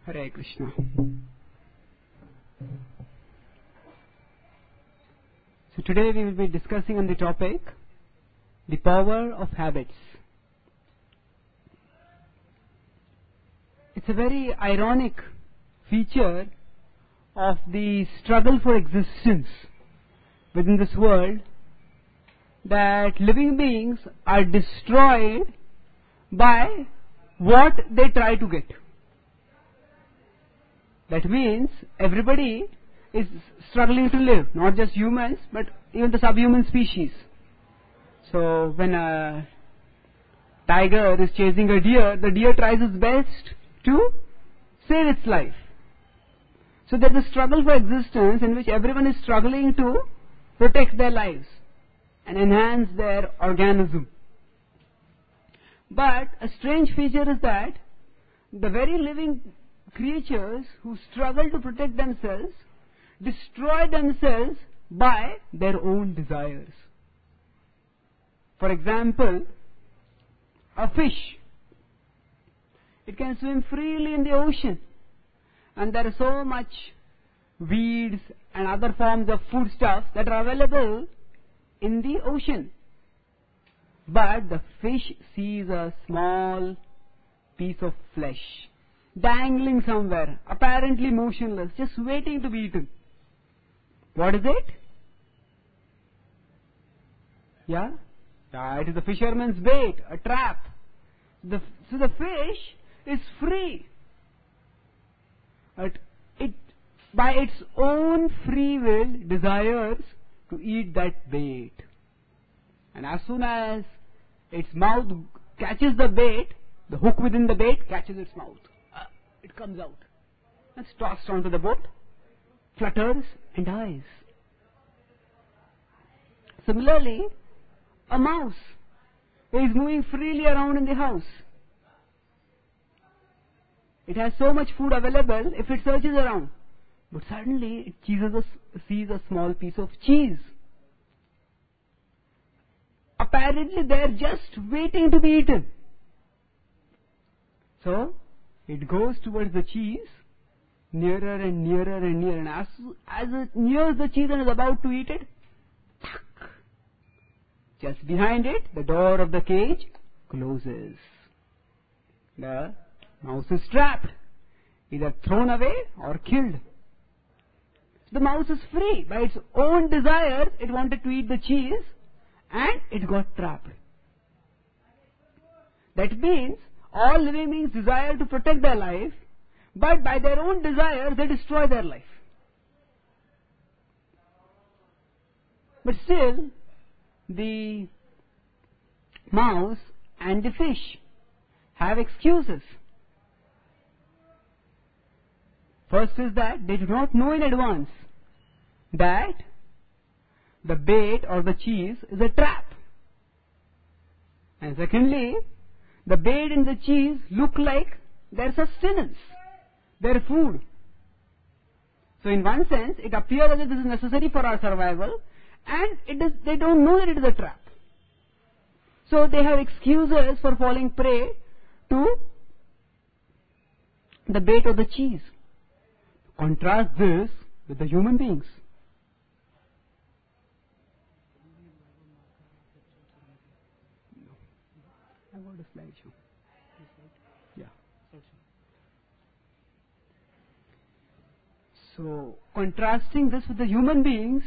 Hare Krishna. So today we will be discussing on the topic, the power of habits. It's a very ironic feature of the struggle for existence within this world that living beings are destroyed by what they try to get. That means everybody is struggling to live, not just humans, but even the subhuman species. So when a tiger is chasing a deer, the deer tries its best to save its life. So there is a struggle for existence in which everyone is struggling to protect their lives and enhance their organism. But a strange feature is that the very living creatures who struggle to protect themselves destroy themselves by their own desires. For example, a fish. It can swim freely in the ocean, and there are so much weeds and other forms of foodstuffs that are available in the ocean. But the fish sees a small piece of flesh dangling somewhere, apparently motionless, just waiting to be eaten. What is it? Yeah, it is a fisherman's bait, a trap. So the fish is free. It, by its own free will, desires to eat that bait. And as soon as its mouth catches the bait, the hook within the bait catches its mouth. It comes out. It's tossed onto the boat, flutters and dies. Similarly, a mouse is moving freely around in the house. It has so much food available if it searches around. But suddenly it sees a small piece of cheese. Apparently they are just waiting to be eaten. So it goes towards the cheese, nearer and nearer and nearer. And as it nears the cheese and is about to eat it, just behind it, the door of the cage closes. The mouse is trapped, either thrown away or killed. The mouse is free. By its own desires, it wanted to eat the cheese and it got trapped. That means all living beings desire to protect their life, but by their own desires, they destroy their life. But still, the mouse and the fish have excuses. First is that they do not know in advance that the bait or the cheese is a trap. And secondly, the bait and the cheese look like their sustenance, their food. So in one sense, it appears as if this is necessary for our survival, and they don't know that it is a trap. So they have excuses for falling prey to the bait or the cheese. Contrast this with the human beings. I want a slideshow. Yeah. So, contrasting this with the human beings,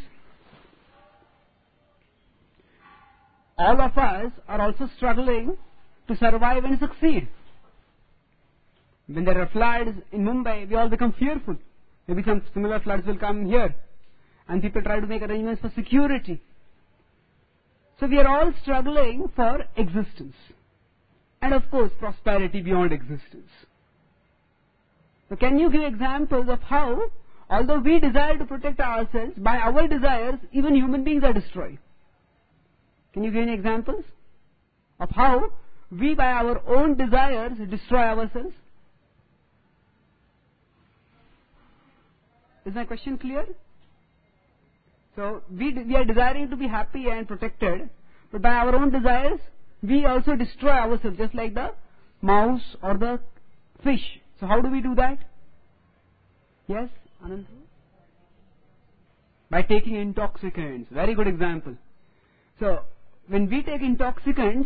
all of us are also struggling to survive and succeed. When there are floods in Mumbai, we all become fearful. Maybe some similar floods will come here. And people try to make arrangements for security. So we are all struggling for existence. And of course, prosperity beyond existence. So can you give examples of how, although we desire to protect ourselves, by our desires, even human beings are destroyed? Can you give any examples of how we, by our own desires, destroy ourselves? Is my question clear? So we are desiring to be happy and protected, but by our own desires, we also destroy ourselves, just like the mouse or the fish. So how do we do that? Yes, Anand? By taking intoxicants. Very good example. So, when we take intoxicants,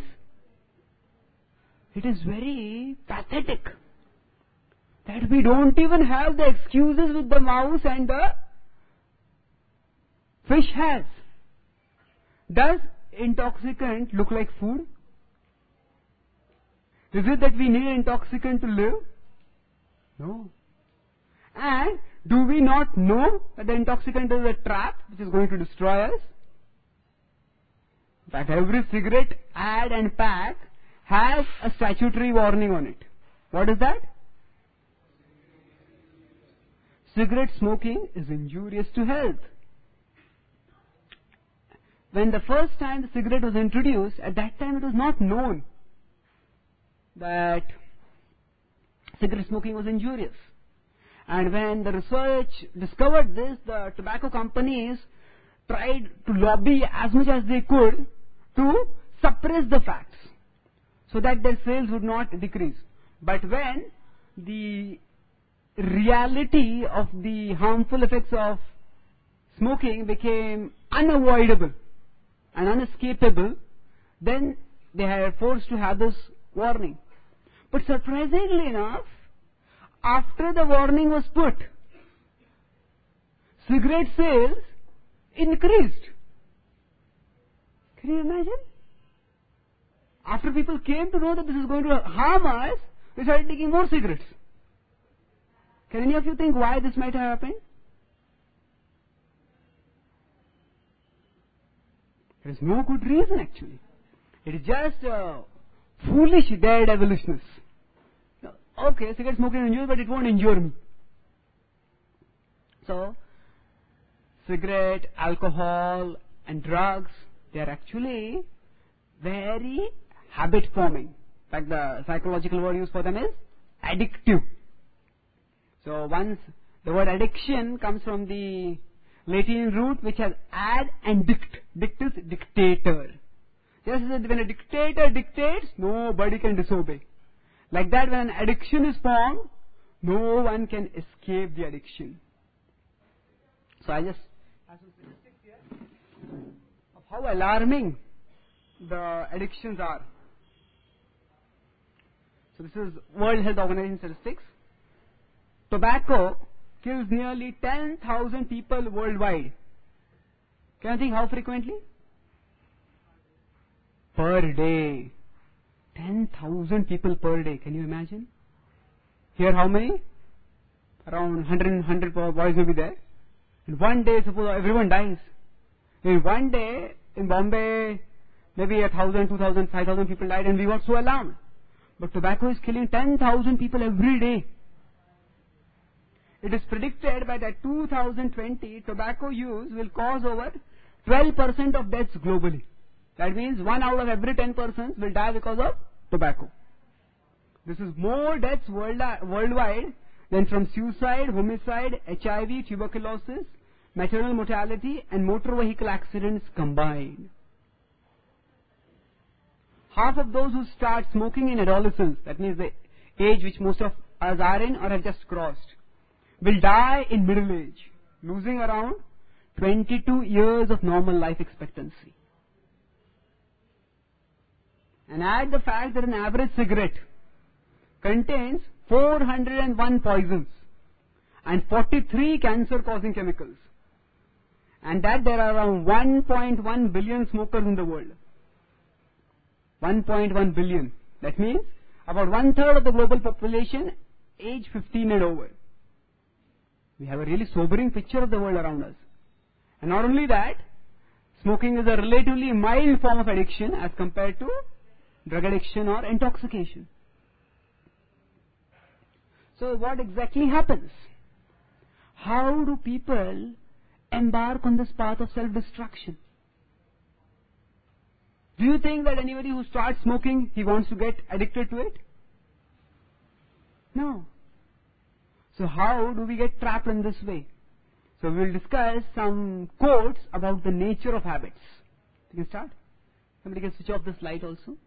it is very pathetic that we don't even have the excuses with the mouse and the fish has. Does intoxicant look like food? Is it that we need intoxicant to live? No. And do we not know that the intoxicant is a trap which is going to destroy us? In fact, every cigarette ad and pack has a statutory warning on it. What is that? Cigarette smoking is injurious to health. When the first time the cigarette was introduced, at that time it was not known that cigarette smoking was injurious. And when the research discovered this, the tobacco companies tried to lobby as much as they could to suppress the facts so that their sales would not decrease. But when the reality of the harmful effects of smoking became unavoidable and unescapable, then they were forced to have this warning. But surprisingly enough, after the warning was put, cigarette sales increased. Can you imagine? After people came to know that this is going to harm us, they started taking more cigarettes. Can any of you think why this might have happened? There is no good reason actually. It is just foolish dead evolutionists. Okay, cigarette smoking is injurious, but it won't injure me. So, cigarette, alcohol and drugs, they are actually very habit forming. In fact, the psychological word used for them is addictive. So once the word addiction comes from the Latin root which has ad and dict. Dict is dictator. Just as when a dictator dictates, nobody can disobey. Like that, when an addiction is formed, no one can escape the addiction. So I just have some statistics here of how alarming the addictions are. So this is World Health Organization statistics. Tobacco kills nearly 10,000 people worldwide. Can you think how frequently? Per day. 10,000 people per day. Can you imagine? Here how many? Around 100 boys will be there. In one day, suppose everyone dies. In one day, in Bombay, maybe 1,000, 2,000, 5,000 people died and we got so alarmed. But tobacco is killing 10,000 people every day. It is predicted by that 2020, tobacco use will cause over 12% of deaths globally. That means 1 out of every 10 persons will die because of tobacco. This is more deaths worldwide than from suicide, homicide, HIV, tuberculosis, maternal mortality and motor vehicle accidents combined. Half of those who start smoking in adolescence, that means the age which most of us are in or have just crossed, will die in middle age, losing around 22 years of normal life expectancy. And add the fact that an average cigarette contains 401 poisons and 43 cancer-causing chemicals, and that there are around 1.1 billion smokers in the world. 1.1 billion. That means about 1/3 of the global population age 15 and over. We have a really sobering picture of the world around us. And not only that, smoking is a relatively mild form of addiction as compared to drug addiction or intoxication. So what exactly happens? How do people embark on this path of self-destruction? Do you think that anybody who starts smoking, he wants to get addicted to it? No. So how do we get trapped in this way? So we will discuss some quotes about the nature of habits. You can start. Somebody can switch off this light also.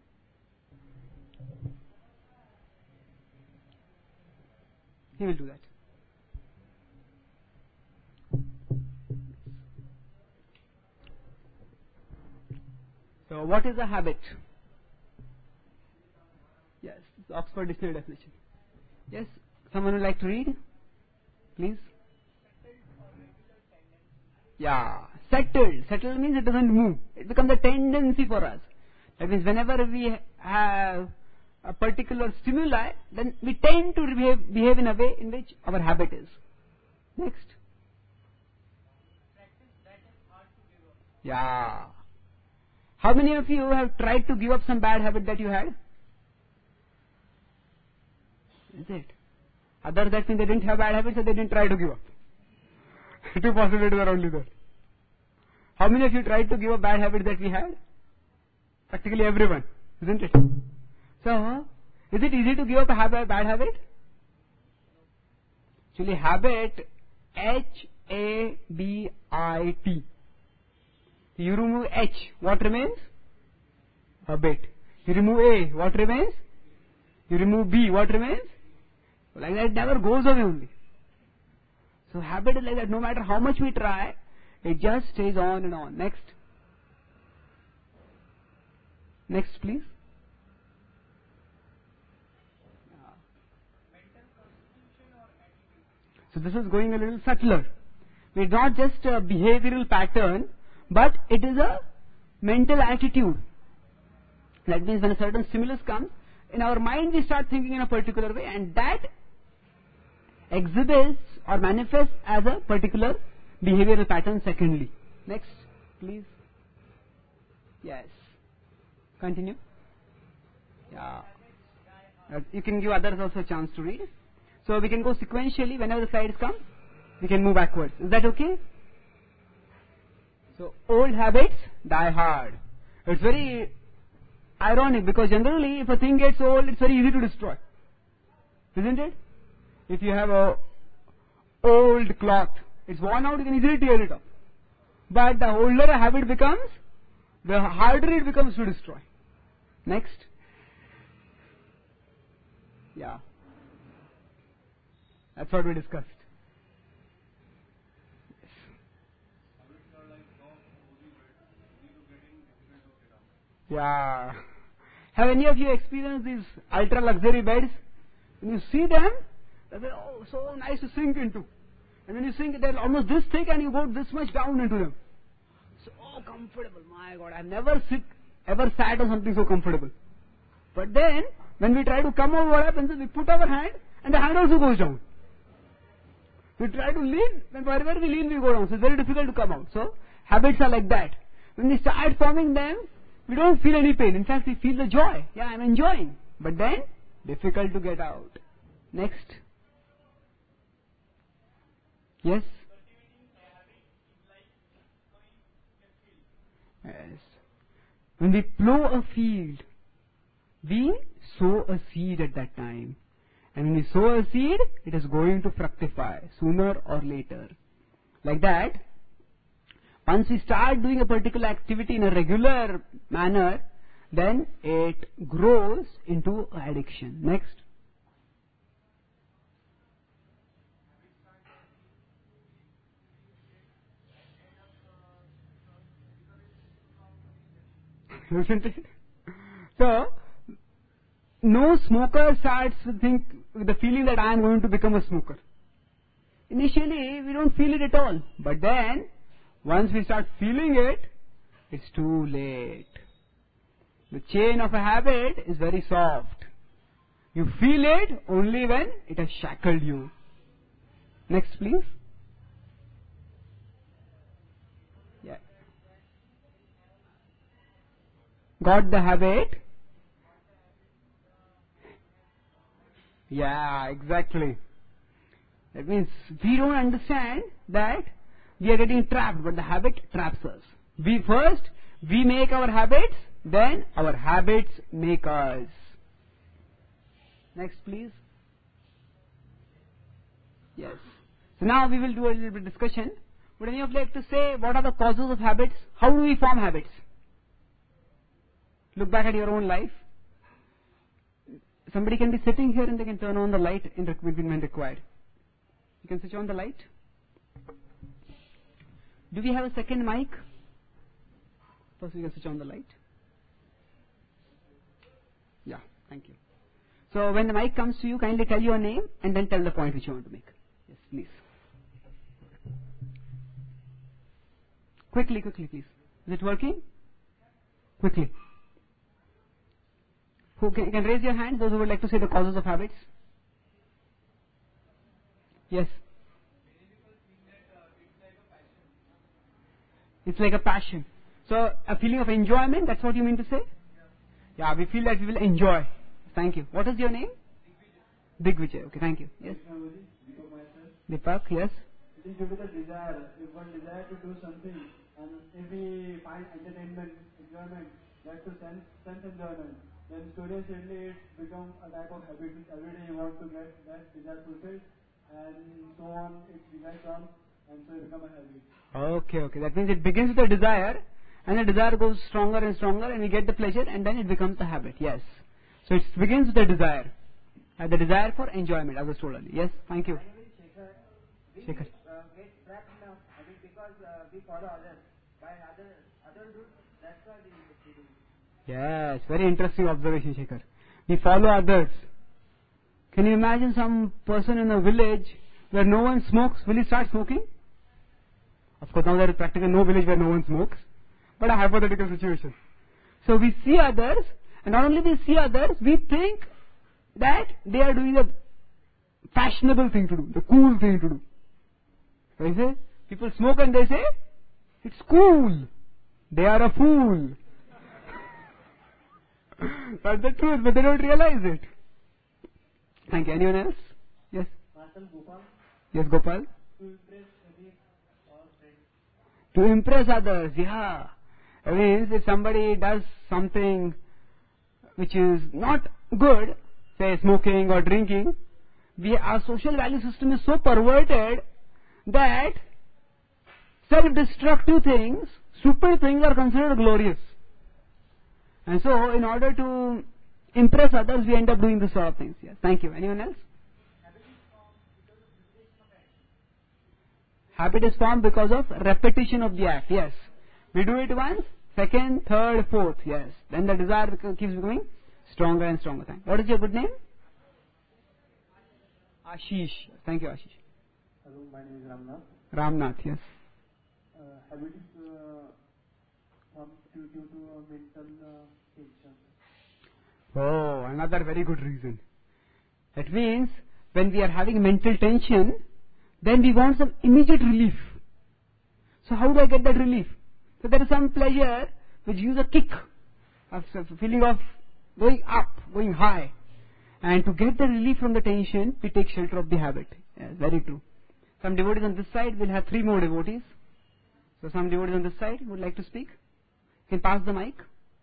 He will do that. So what is a habit? Yes, it's Oxford Dictionary definition. Yes, someone would like to read? Please. Yeah, settled. Settled means it doesn't move. It becomes a tendency for us. That means whenever we have a particular stimuli, then we tend to behave in a way in which our habit is. Next. Yeah. How many of you have tried to give up some bad habit that you had? Is it? Others, that means they didn't have bad habits, so they didn't try to give up. Two possibilities are only there. How many of you tried to give up bad habits that we had? Practically everyone, isn't it? So, is it easy to give up a bad habit? Actually, habit, H-A-B-I-T. You remove H, what remains? Habit. You remove A, what remains? You remove B, what remains? Like that, it never goes away only. So habit is like that. No matter how much we try, it just stays on and on. Next. Next, please. So this is going a little subtler. It's not just a behavioral pattern, but it is a mental attitude. That means when a certain stimulus comes, in our mind we start thinking in a particular way, and that exhibits or manifests as a particular behavioral pattern secondly. Next, please. Yes. Continue. Yeah. You can give others also a chance to read. So we can go sequentially. Whenever the slides come, we can move backwards. Is that okay? So old habits die hard. It's very ironic because generally if a thing gets old, it's very easy to destroy. Isn't it? If you have a old cloth, it's worn out, you can easily tear it up. But the older a habit becomes, the harder it becomes to destroy. Next. Yeah. That's what we discussed. Yes. Yeah. Have any of you experienced these ultra luxury beds? When you see them, they're so nice to sink into. And when you sink, they're almost this thick and you go this much down into them. So comfortable, my God, I've never ever sat on something so comfortable. But then, when we try to come over, what happens is we put our hand and the hand also goes down. We try to lean, and wherever we lean, we go down. So it's very difficult to come out. So habits are like that. When we start forming them, we don't feel any pain. In fact, we feel the joy. Yeah, I'm enjoying. But then, difficult to get out. Next. Yes? Yes. When we plow a field, we sow a seed at that time. And when we sow a seed, it is going to fructify sooner or later. Like that, once we start doing a particular activity in a regular manner, then it grows into addiction. Next. Isn't it? So, no smoker starts with the feeling that I am going to become a smoker. Initially, we don't feel it at all. But then, once we start feeling it, it's too late. The chain of a habit is very soft. You feel it only when it has shackled you. Next, please. Yeah. Got the habit? Yeah, exactly. That means we don't understand that we are getting trapped, but the habit traps us. We make our habits, then our habits make us. Next, please. Yes. So now we will do a little bit of discussion. Would any of you like to say what are the causes of habits? How do we form habits? Look back at your own life. Somebody can be sitting here and they can turn on the light in when required. You can switch on the light. Do we have a second mic? First we can switch on the light. Thank you. So when the mic comes to you, kindly tell your name and then tell the point which you want to make. Yes, please. Quickly, please. Is it working? Quickly. Who can raise your hands, those who would like to say the causes of habits? Yes. It's like a passion. So a feeling of enjoyment, that's what you mean to say? Yeah, we feel that we will enjoy. Thank you. What is your name? Digvijay. Okay, thank you. Yes. Deepak, yes. It is due to the desire. If one desire to do something, and if we find entertainment, enjoyment, that's to sense enjoyment, then slowly and steadily it becomes a type of habit which every day you want to get that desire fulfilled, and so on, it desire comes, and so it becomes a habit. Okay. That means it begins with a desire, and the desire goes stronger and stronger, and we get the pleasure, and then it becomes a habit. Yes. So it begins with a desire. The desire for enjoyment, as I was told earlier. Yes, thank you. Shekhar. We get trapped in a habit because we follow others. While others do, that's why we do it. Yes, very interesting observation, Shekhar. We follow others. Can you imagine some person in a village where no one smokes? Will he start smoking? Of course, now there is practically no village where no one smokes, but a hypothetical situation. So we see others, and not only we see others, we think that they are doing the fashionable thing to do, the cool thing to do. So you say, people smoke and they say, it's cool. They are a fool. That's the truth, but they don't realize it. Thank you. Anyone else? Yes? Gopal. Yes, Gopal? To impress colleagues or friends. To impress others, yeah. I mean, if somebody does something which is not good, say smoking or drinking, our social value system is so perverted that self-destructive things, stupid things are considered glorious. And so, in order to impress others, we end up doing this sort of things. Yes. Thank you. Anyone else? Habit is formed because of repetition of the act. Yes. We do it once, second, third, fourth. Yes. Then the desire keeps becoming stronger and stronger. What is your good name? Ashish. Thank you, Ashish. Hello, my name is Ramnath. Ramnath, yes. Habit is formed due to mental tension. Oh, another very good reason. That means when we are having mental tension, then we want some immediate relief. So how do I get that relief? So there is some pleasure which gives a kick, a feeling of going up, going high. And to get the relief from the tension, we take shelter of the habit. Yes, very true. Some devotees on this side, we'll have 3 more devotees. So some devotees on this side would like to speak. You can pass the mic.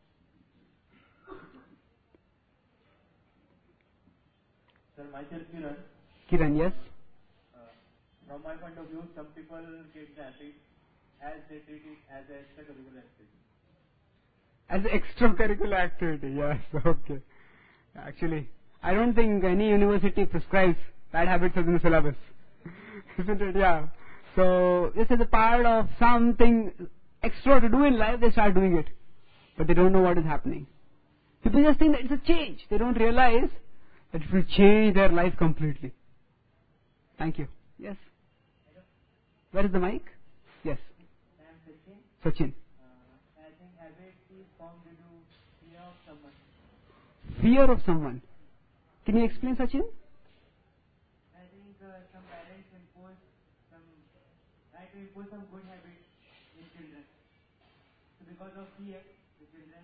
Sir, myself Kiran. Kiran, yes. From my point of view, some people get the habit as they treat it as an extracurricular activity. As an extracurricular activity, yes, okay. Actually, I don't think any university prescribes bad habits as in the syllabus. Isn't it? Yeah. So, this is a part of something extra to do in life, they start doing it. But they don't know what is happening. People just think that it's a change. They don't realize that it will change their life completely. Thank you. Yes. Where is the mic? Yes. I am Sachin. Sachin. I think habit is formed due to fear of someone. Fear of someone. Can you explain, Sachin? I think some parents try to impose some good habits in children. So because of fear, the children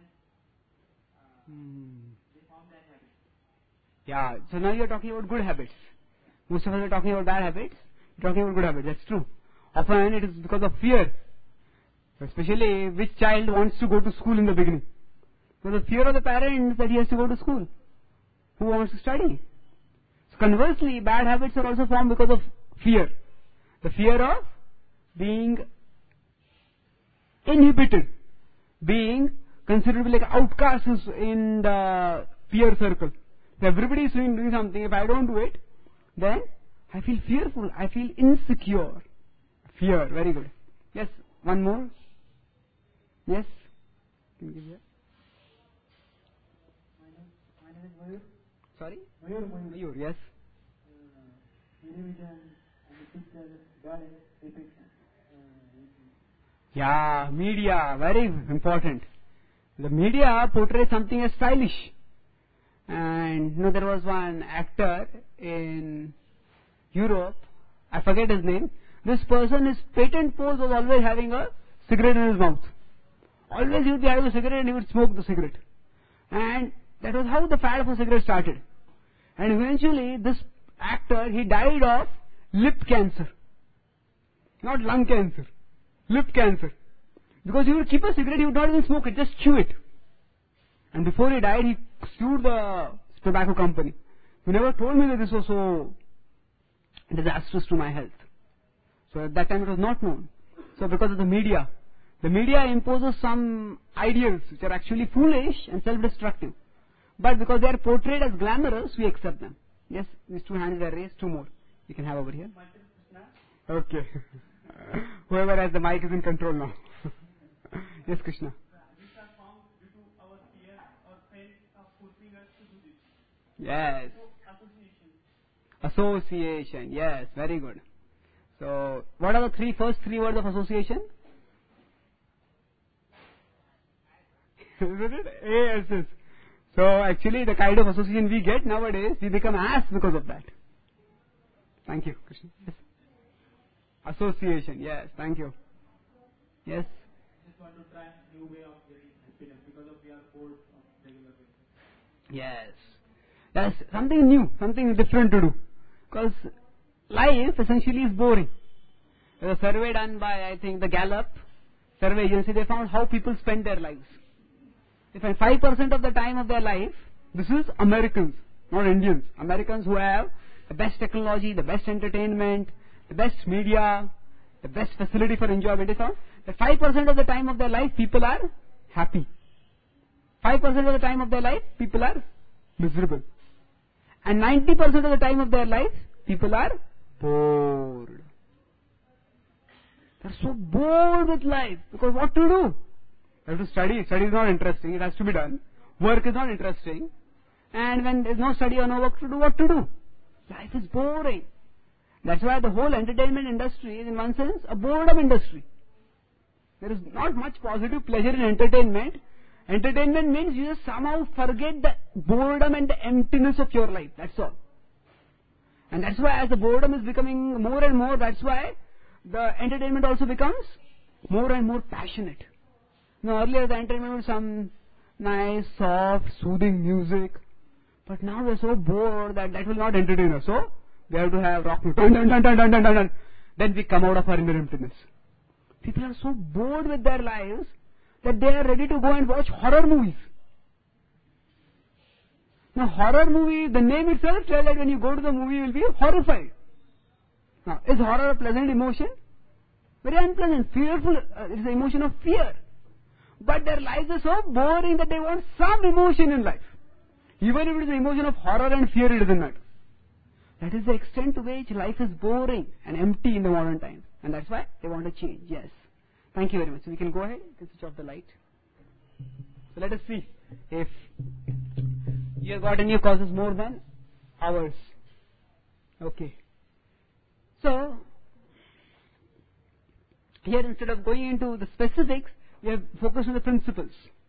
they form that habit. Yeah, so now you're talking about good habits. Most of us are talking about bad habits. You're talking about good habits, that's true. Often it is because of fear. Especially which child wants to go to school in the beginning. So the fear of the parents that he has to go to school. Who wants to study? So conversely, bad habits are also formed because of fear. The fear of being inhibited, being considered to be like outcasts in the peer circle. So everybody is doing something. If I don't do it, then I feel fearful. I feel insecure. Fear, very good. Yes, one more. Yes? Can you give that? My name is Mayur. Sorry? Mayur. Yes. Television and the picture, guy, depicts. Yeah, media, very important. The media portrays something as stylish. And there was one actor in Europe, I forget his name. This person, his patent pose was always having a cigarette in his mouth. Always he would be having a cigarette and he would smoke the cigarette. And that was how the fad for cigarette started. And eventually this actor, he died of lip cancer. Not lung cancer. Lip cancer. Because he would keep a cigarette, he would not even smoke it, just chew it. And before he died, he sued the tobacco company. He never told me that this was so disastrous to my health. So at that time it was not known. So because of the media imposes some ideals which are actually foolish and self-destructive. But because they are portrayed as glamorous, we accept them. Yes, these two hands are raised, two more. You can have over here. Okay. Whoever has the mic is in control now. Yes, Krishna. These are formed due to our fear or pain of forcing us to do this. Yes. So, Association. Yes, very good. So, what are the first three words of association? Isn't it? ASS. So, actually, the kind of association we get nowadays, we become ass because of that. Thank you, Krishna. Yes. Association. Yes, thank you. Yes. just want to try new way of getting happiness because of we are bored of regular basis. Yes. That's something new, something different to do. Because life essentially is boring. There's a survey done by, I think, the Gallup survey agency. They found how people spend their lives. They find 5% of the time of their life, this is Americans, not Indians. Americans who have the best technology, the best entertainment, the best media, the best facility for enjoyment. They found that 5% of the time of their life, people are happy. 5% of the time of their life, people are miserable. And 90% of the time of their life, people are bored. They're so bored with life because what to do? They have to study. Study is not interesting. It has to be done. Work is not interesting. And when there's no study or no work to do, what to do? Life is boring. That's why the whole entertainment industry is in one sense a boredom industry. There is not much positive pleasure in entertainment. Entertainment means you just somehow forget the boredom and the emptiness of your life. That's all. And that's why as the boredom is becoming more and more, that's why the entertainment also becomes more and more passionate. Now earlier the entertainment was some nice, soft, soothing music. But now we are so bored that will not entertain us. So we have to have rock music. Dun, dun, dun, dun, dun, dun, dun, dun. Then we come out of our inner emptiness. People are so bored with their lives that they are ready to go and watch horror movies. Now horror movie, the name itself tells that when you go to the movie you will be horrified. Now is horror a pleasant emotion? Very unpleasant, fearful, it is the emotion of fear. But their lives are so boring that they want some emotion in life. Even if it is the emotion of horror and fear, it doesn't matter. That is the extent to which life is boring and empty in the modern times. And that's why they want to change. Yes. Thank you very much. So we can go ahead. You can switch off the light. So let us see if you have got any causes more than ours. Okay. So, here instead of going into the specifics, we have focused on the principles.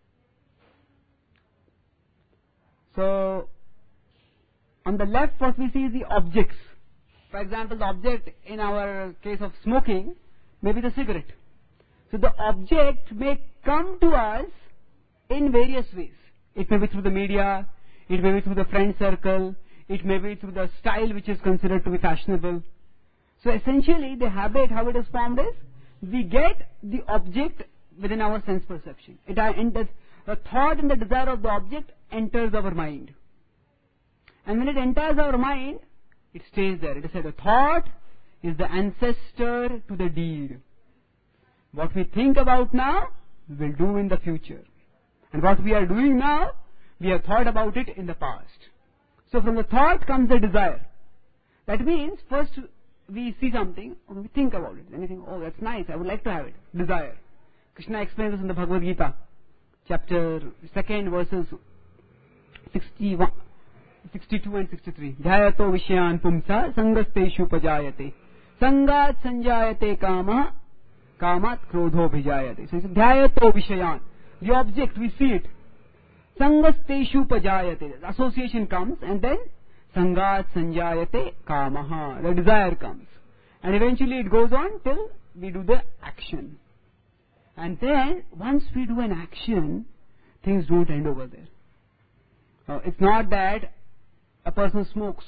So, on the left what we see is the objects. For example, the object in our case of smoking may be the cigarette. So the object may come to us in various ways. It may be through the media, it may be through the friend circle, it may be through the style which is considered to be fashionable. So essentially the habit, how it is formed is, we get the object within our sense perception. The thought and the desire of the object enters our mind. And when it enters our mind, it stays there. It is said the thought is the ancestor to the deed. What we think about now, we will do in the future. And what we are doing now, we have thought about it in the past. So from the thought comes the desire. That means first we see something, or we think about it. Then we think, oh that's nice, I would like to have it. Desire. Krishna explains this in the Bhagavad Gita, chapter 2, verses 61. 62 and 63. Dhyayato Vishayan Pumsa Sangasteshu Pajayate. Sangat Sanjayate Kama Kamat Krodho Vijayate. So it's Dhyayato Vishayan. The object, we see it. Sangasteshu Pajayate. The association comes and then Sangat Sanjayate Kamaha. The desire comes. And eventually it goes on till we do the action. And then once we do an action, things don't end over there. It's not that a person smokes,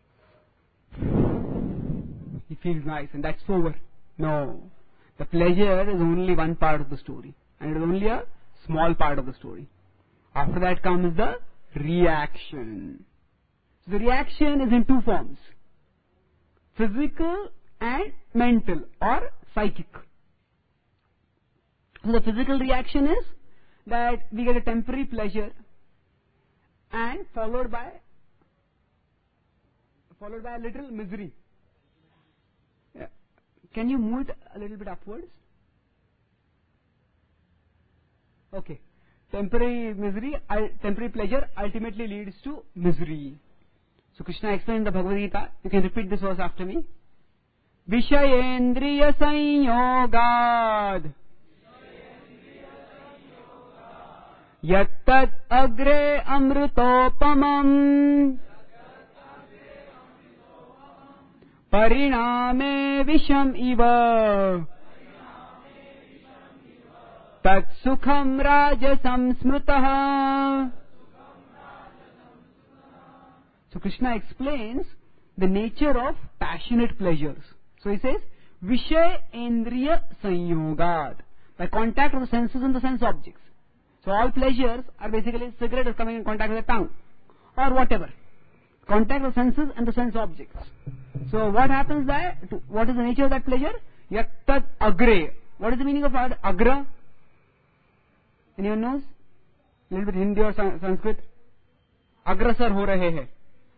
he feels nice and that's over. No. The pleasure is only one part of the story. And it is only a small part of the story. After that comes the reaction. So the reaction is in two forms. Physical and mental or psychic. So the physical reaction is that we get a temporary pleasure and followed by a little misery. Yeah. Can you move it a little bit upwards? Okay. Temporary pleasure ultimately leads to misery. So Krishna explained in the Bhagavad Gita. You can repeat this verse after me. Vishayendriya Sanyogad Yattad agre amrutopamam Pariname visham iva Tat sukham rajasam smrutah. So Krishna explains the nature of passionate pleasures. So he says, Vishay Endriya Sanyogad. By contact of the senses and the sense objects. So all pleasures are basically cigarette is coming in contact with the tongue or whatever. Contact of senses and the sense objects. So what happens there? What is the nature of that pleasure? Yattat agre. What is the meaning of agra? Anyone knows? A little bit Hindi or Sanskrit. Agrasar ho rahe hai.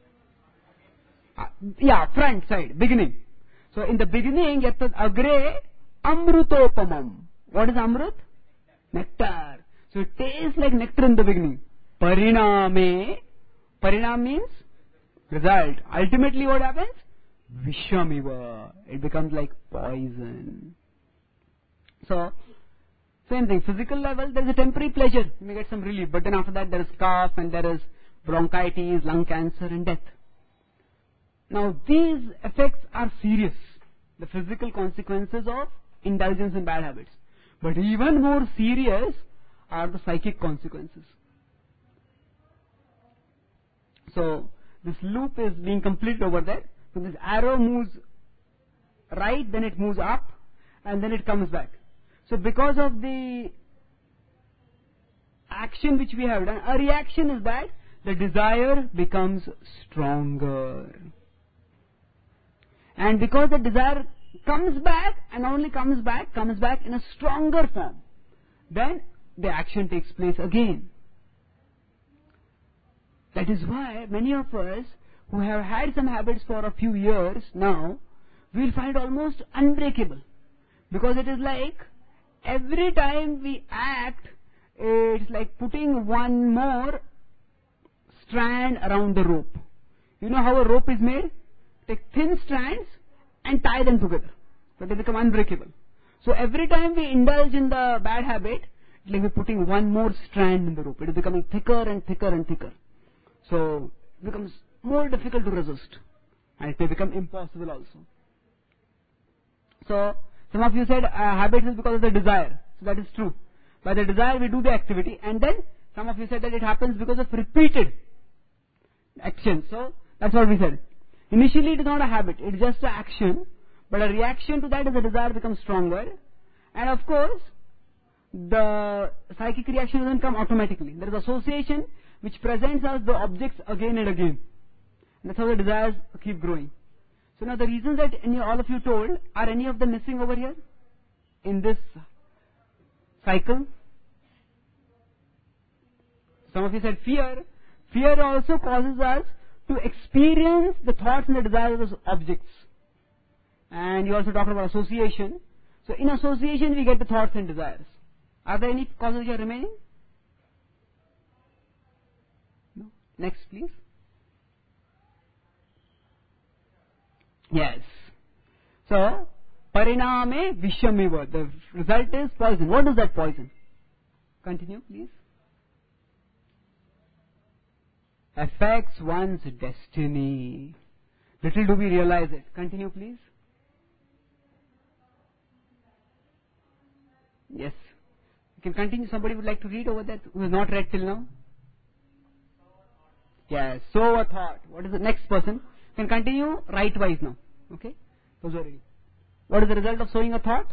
Yeah, front side, beginning. So in the beginning, yattat agre amrutopamam. What is amrut? Nectar. So it tastes like nectar in the beginning. Pariname. Parinam means result. Ultimately what happens? Vishamiva. It becomes like poison. So, same thing. Physical level, there is a temporary pleasure. You may get some relief. But then after that there is cough and there is bronchitis, lung cancer and death. Now these effects are serious. The physical consequences of indulgence in bad habits. But even more serious are the psychic consequences. So this loop is being completed over there. So this arrow moves right, then it moves up, and then it comes back. So because of the action which we have done, a reaction is that the desire becomes stronger. And because the desire comes back, and only comes back in a stronger form, then the action takes place again. That is why many of us who have had some habits for a few years now, will find almost unbreakable. Because it is like every time we act, it's like putting one more strand around the rope. You know how a rope is made? Take thin strands and tie them together, so they become unbreakable. So every time we indulge in the bad habit, it's like we're putting one more strand in the rope. It is becoming thicker and thicker and thicker. So it becomes more difficult to resist, and it may become impossible also. So some of you said habits is because of the desire. So that is true. By the desire we do the activity, and then some of you said that it happens because of repeated action. So that's what we said. Initially it is not a habit, it is just an action, but a reaction to that is the desire becomes stronger, and of course the psychic reaction doesn't come automatically. There is association which presents us the objects again and again. And that's how the desires keep growing. So now the reasons that all of you told, are any of them missing over here in this cycle? Some of you said fear. Fear also causes us to experience the thoughts and the desires of those objects. And you also talked about association. So in association we get the thoughts and desires. Are there any causes which are remaining? No. Next please. Yes. So, pariname vishamiva. The result is poison. What is that poison? Continue, please. Affects one's destiny. Little do we realize it. Continue, please. Yes. You can continue. Somebody would like to read over that who has not read till now? Yes. Sow a thought. What is the next person? You can continue right-wise now. Okay? Those are ready. What is the result of sowing a thought?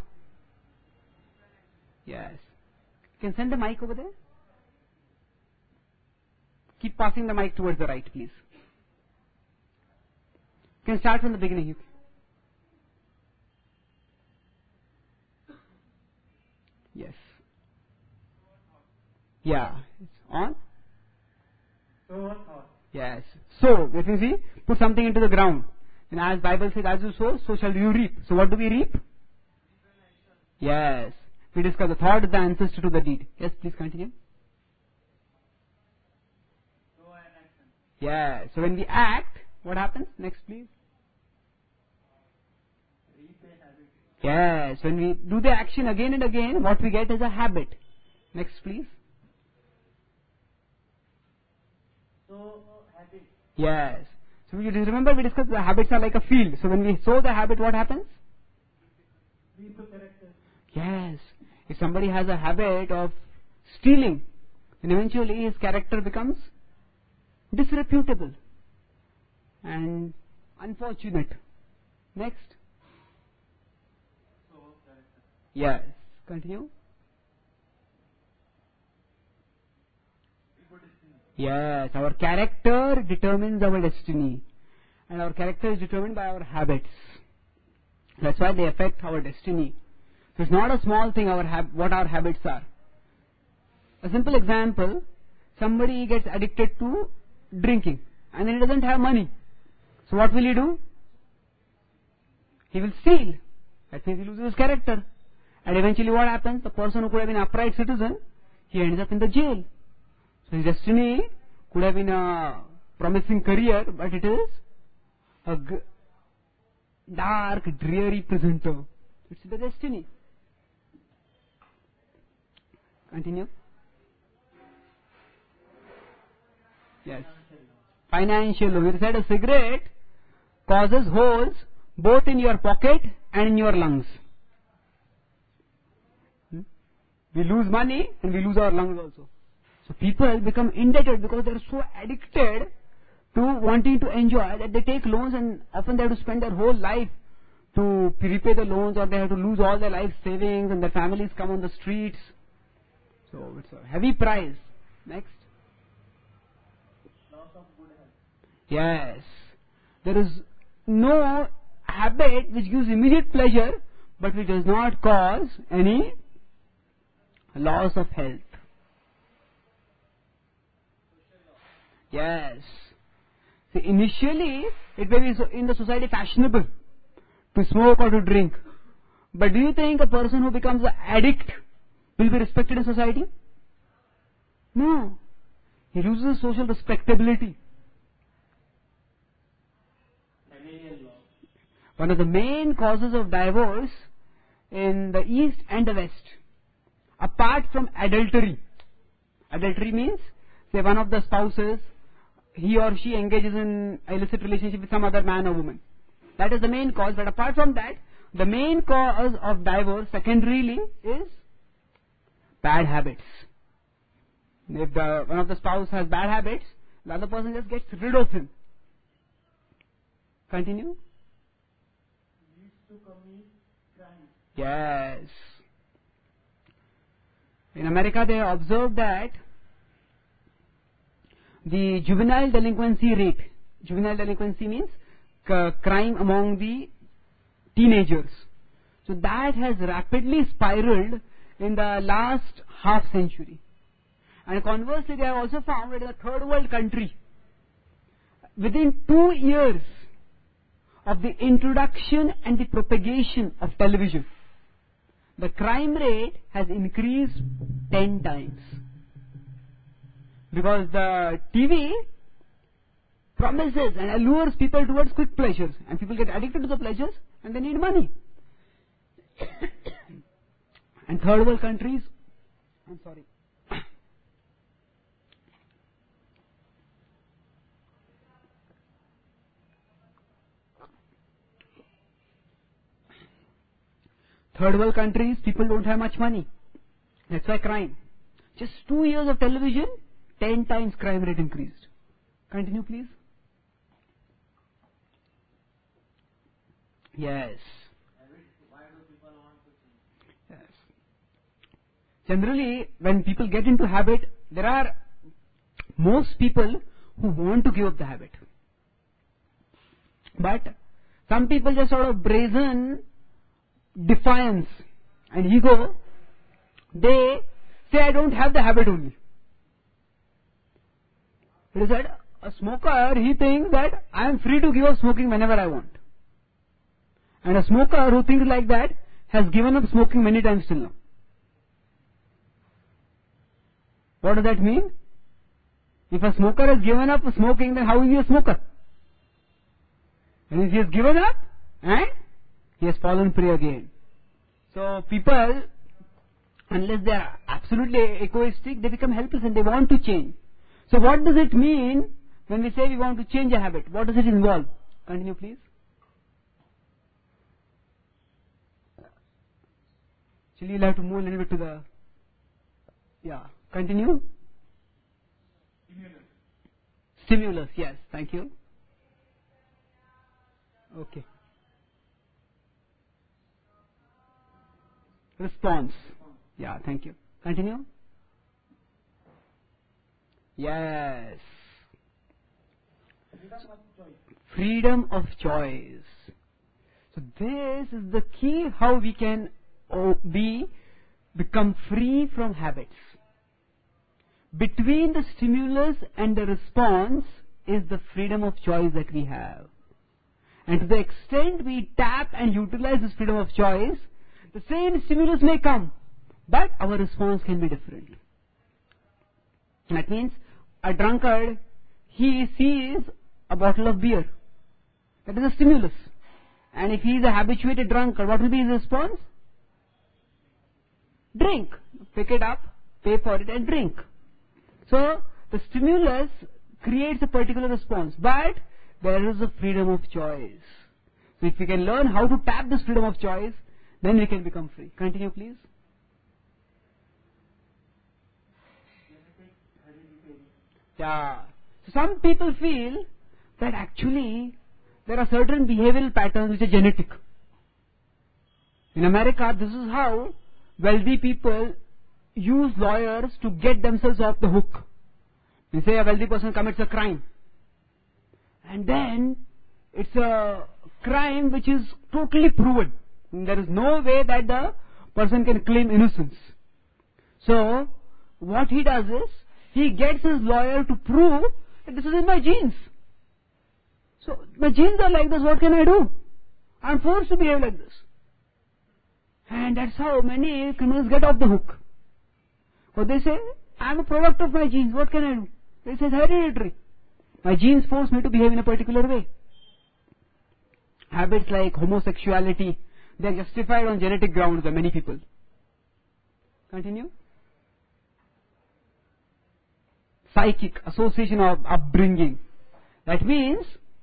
Yes. You can send the mic over there. Keep passing the mic towards the right, please. You can start from the beginning. Yes. Yeah. It's on. Yes. So, let me see. Put something into the ground. And as Bible says, as you sow, so shall you reap. So what do we reap? Yes. We discuss the thought is the ancestor to the deed. Yes, please continue. Yes. So when we act, what happens? Next, please. Yes. When we do the action again and again, what we get is a habit. Next, please. Yes. So you remember we discussed the habits are like a field. So when we sow the habit, what happens? Yes. If somebody has a habit of stealing, then eventually his character becomes disreputable and unfortunate. Next. Yes. Continue. Yes, our character determines our destiny, and our character is determined by our habits. That's why they affect our destiny. So it's not a small thing what our habits are. A simple example, somebody gets addicted to drinking, and then he doesn't have money. So what will he do? He will steal. That means he loses his character. And eventually what happens? The person who could have been an upright citizen, he ends up in the jail. So his destiny could have been a promising career, but it is a dark, dreary presenter. It's the destiny. Continue. Yes. Financial loan. You said a cigarette causes holes both in your pocket and in your lungs. We lose money and we lose our lungs also. So people become indebted because they are so addicted to wanting to enjoy that they take loans, and often they have to spend their whole life to repay the loans, or they have to lose all their life savings and their families come on the streets. So it's a heavy price. Next. Loss of good health. Yes. There is no habit which gives immediate pleasure but which does not cause any loss of health. Yes. See, initially it may be in the society fashionable to smoke or to drink. But do you think a person who becomes an addict will be respected in society? No. He loses social respectability. One of the main causes of divorce in the East and the West, apart from adultery. Adultery means, say one of the spouses, he or she engages in illicit relationship with some other man or woman. That is the main cause. But apart from that, the main cause of divorce, secondarily, is bad habits. If one of the spouse has bad habits, the other person just gets rid of him. Continue. Leads to commit crime. Yes. In America, they observed that the juvenile delinquency rate, juvenile delinquency means crime among the teenagers. So that has rapidly spiraled in the last half century. And conversely, they have also found that in a third world country, within 2 years of the introduction and the propagation of television, the crime rate has increased 10 times. Because the TV promises and allures people towards quick pleasures, and people get addicted to the pleasures and they need money. And third world countries, third world countries, people don't have much money. That's why crime. Just 2 years of television, 10 times crime rate increased. Continue, please. Yes. Why do people want to change? Yes. Generally, when people get into habit, there are most people who want to give up the habit. But some people just sort of brazen defiance and ego, they say, I don't have the habit only. It is that a smoker, he thinks that I am free to give up smoking whenever I want. And a smoker who thinks like that has given up smoking many times till now. What does that mean? If a smoker has given up smoking, then how is he a smoker? And if he has given up, and he has fallen prey again. So people, unless they are absolutely egoistic, they become helpless and they want to change. So what does it mean when we say we want to change a habit? What does it involve? Continue, please. Actually, you'll have to move a little bit to the... Yeah, continue. Stimulus, yes, thank you. Okay. Response. Yeah, thank you. Continue. Yes. Freedom of choice. So this is the key how we can become free from habits. Between the stimulus and the response is the freedom of choice that we have. And to the extent we tap and utilize this freedom of choice, the same stimulus may come, but our response can be different. That means a drunkard, he sees a bottle of beer. That is a stimulus. And if he is a habituated drunkard, what will be his response? Drink. Pick it up, pay for it and drink. So, the stimulus creates a particular response, but there is a freedom of choice. So, if we can learn how to tap this freedom of choice, then we can become free. Continue, please. Yeah. So, some people feel that actually there are certain behavioral patterns which are genetic. In America, this is how wealthy people use lawyers to get themselves off the hook. We say a wealthy person commits a crime, and then it's a crime which is totally proven. There is no way that the person can claim innocence. So, what he does is, he gets his lawyer to prove that this is in my genes. So, my genes are like this, what can I do? I am forced to behave like this. And that's how many criminals get off the hook. Or they say, I am a product of my genes, what can I do? They say, hereditary. My genes force me to behave in a particular way. Habits like homosexuality, they are justified on genetic grounds by many people. Continue. Psychic, association of upbringing. That means,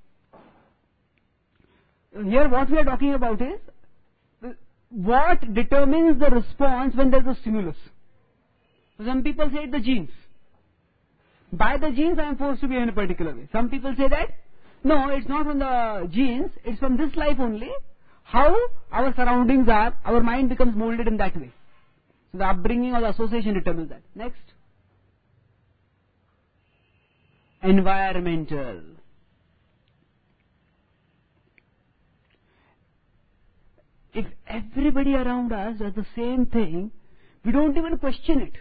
here what we are talking about is, what determines the response when there is a stimulus. Some people say the genes. By the genes I am forced to behave in a particular way. Some people say that, no, it's not from the genes, it's from this life only. How our surroundings are, our mind becomes molded in that way. So the upbringing or the association determines that. Next. Environmental. If everybody around us does the same thing, we don't even question it.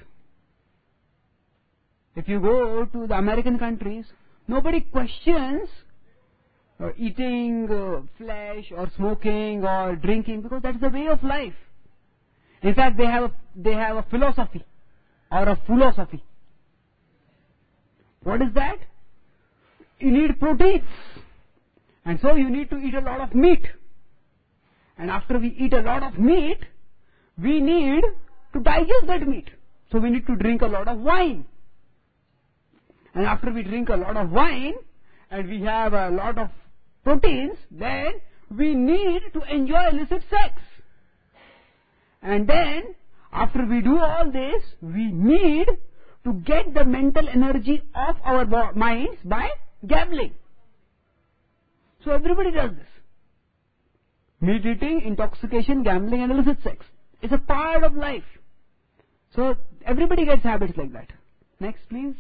If you go to the American countries, nobody questions eating flesh or smoking or drinking, because that's the way of life. In fact, they have a philosophy or a philosophy. What is that? you need proteins. And so you need to eat a lot of meat. And after we eat a lot of meat, we need to digest that meat. So we need to drink a lot of wine. And after we drink a lot of wine, and we have a lot of proteins, then we need to enjoy illicit sex. And then, after we do all this, we need to get the mental energy of our minds by gambling. So everybody does this. Meat eating, intoxication, gambling and illicit sex. It's a part of life. So everybody gets habits like that. Next please.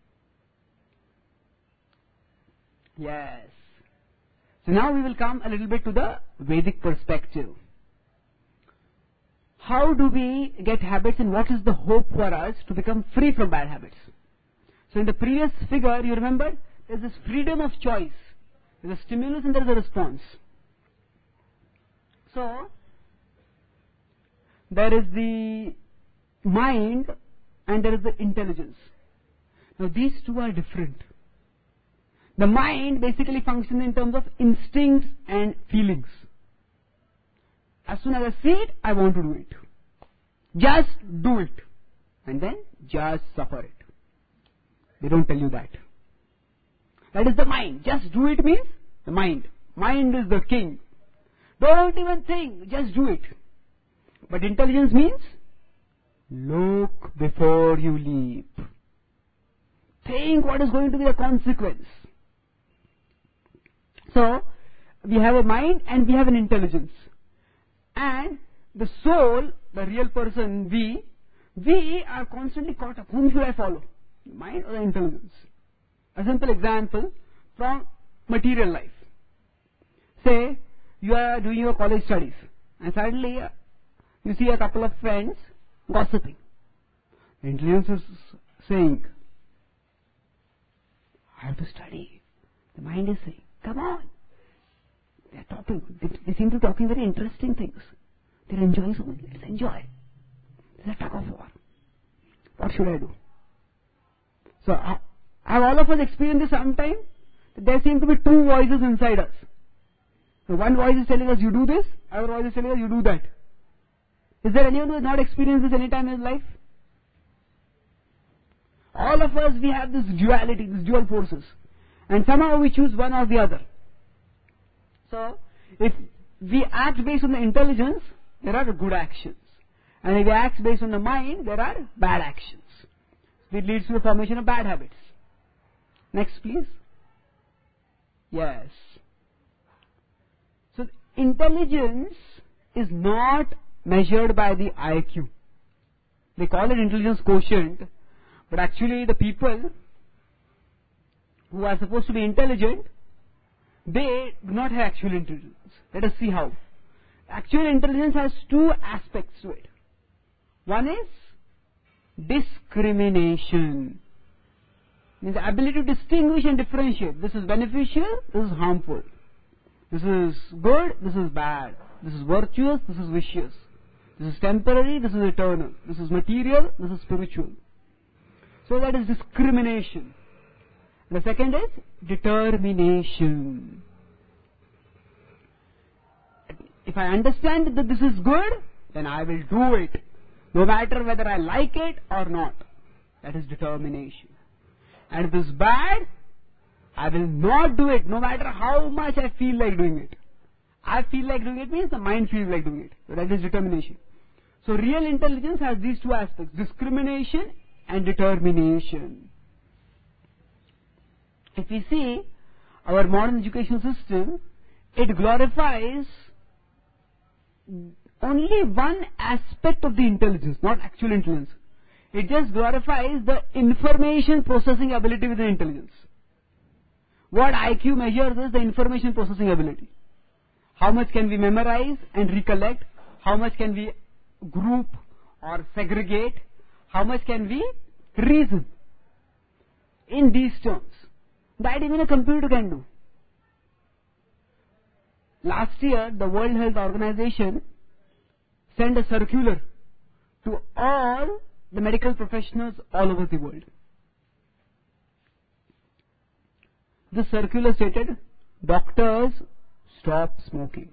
Yes. So now we will come a little bit to the Vedic perspective. How do we get habits and what is the hope for us to become free from bad habits? So in the previous figure, you remember, there's this freedom of choice. There's a stimulus and there's a response. So, there is the mind and there is the intelligence. Now these two are different. The mind basically functions in terms of instincts and feelings. As soon as I see it, I want to do it. Just do it. And then just suffer it. They don't tell you that. That is the mind. Just do it means the mind. Mind is the king. Don't even think, just do it. But intelligence means look before you leap. Think what is going to be the consequence. So, we have a mind and we have an intelligence. And the soul, the real person, we are constantly caught up. Whom should I follow? The mind or the intelligence? A simple example from material life. Say, you are doing your college studies and suddenly you see a couple of friends gossiping. The intelligence is saying, I have to study. The mind is saying, come on. They are talking. They seem to be talking very interesting things. They are enjoying so much. Let's enjoy. There's a tug of war. What should I do? So, have all of us experienced this sometime? There seem to be two voices inside us. So one voice is telling us you do this, other voice is telling us you do that. Is there anyone who has not experienced this any time in his life? All of us, we have this duality, these dual forces. And somehow we choose one or the other. So, if we act based on the intelligence, there are good actions. And if we act based on the mind, there are bad actions. It leads to the formation of bad habits. Next please. Yes. So, intelligence is not measured by the IQ. They call it intelligence quotient, but actually the people who are supposed to be intelligent, they do not have actual intelligence. Let us see how. Actual intelligence has two aspects to it. One is discrimination. Means the ability to distinguish and differentiate. This is beneficial, this is harmful. This is good, this is bad. This is virtuous, this is vicious. This is temporary, this is eternal. This is material, this is spiritual. So that is discrimination. The second is determination. If I understand that this is good, then I will do it, no matter whether I like it or not. That is determination. And if this is bad, I will not do it, no matter how much I feel like doing it. I feel like doing it means the mind feels like doing it. So that is determination. So real intelligence has these two aspects, discrimination and determination. If we see our modern education system, it glorifies only one aspect of the intelligence, not actual intelligence. It just glorifies the information processing ability within intelligence. What IQ measures is the information processing ability. How much can we memorize and recollect? How much can we group or segregate? How much can we reason? In these terms. That even a computer can do. Last year, the World Health Organization sent a circular to all the medical professionals all over the world. The circular stated, doctors stop smoking.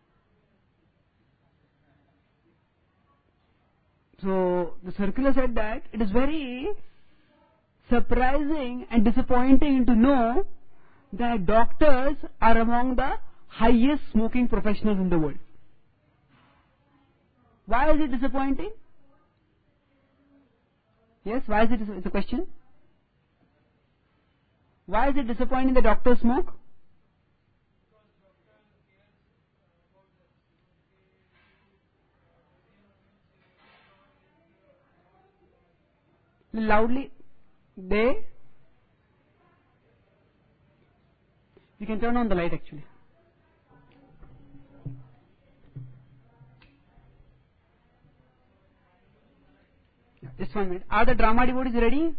So the circular said that it is very surprising and disappointing to know that doctors are among the highest smoking professionals in the world. Why is it disappointing? Yes, why is it? It's a question. Why is it disappointing that doctors smoke? Loudly, you can turn on the light actually. Just 1 minute. Are the drama devotees ready?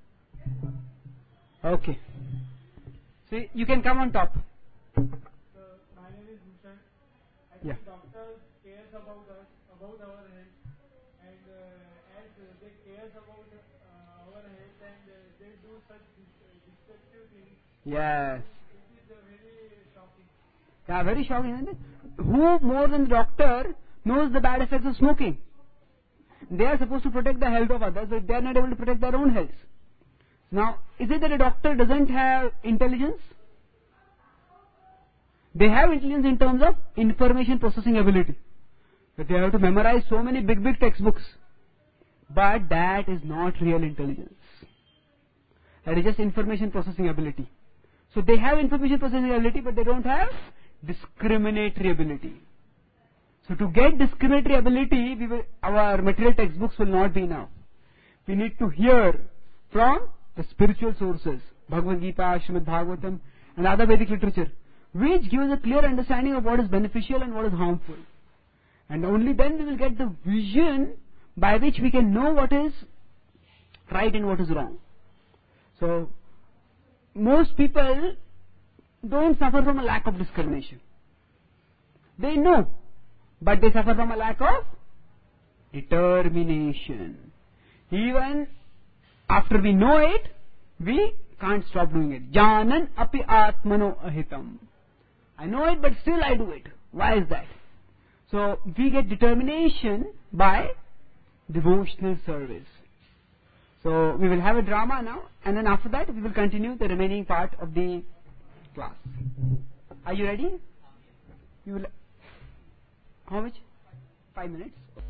Okay. So you can come on top. So my name is Bhushan. I think doctors cares about us, about our health, and as they cares about our health and they do such destructive things. Yes. It is very shocking. Yeah, very shocking, isn't it? Who more than the doctor knows the bad effects of smoking? They are supposed to protect the health of others, but they are not able to protect their own health. Now, is it that a doctor doesn't have intelligence? They have intelligence in terms of information processing ability. That they have to memorize so many big textbooks. But that is not real intelligence. That is just information processing ability. So they have information processing ability, but they don't have discriminatory ability. So to get discriminatory ability, our material textbooks will not be enough. We need to hear from the spiritual sources, Bhagavad Gita, Srimad Bhagavatam, and other Vedic literature, which gives a clear understanding of what is beneficial and what is harmful. And only then we will get the vision by which we can know what is right and what is wrong. So, most people don't suffer from a lack of discrimination. They know, but they suffer from a lack of determination. Even after we know it, we can't stop doing it. Janan api atmano ahitam. I know it, but still I do it. Why is that? So, we get determination by devotional service. So, we will have a drama now, and then after that, we will continue the remaining part of the class. Are you ready? You will. How much? 5 minutes.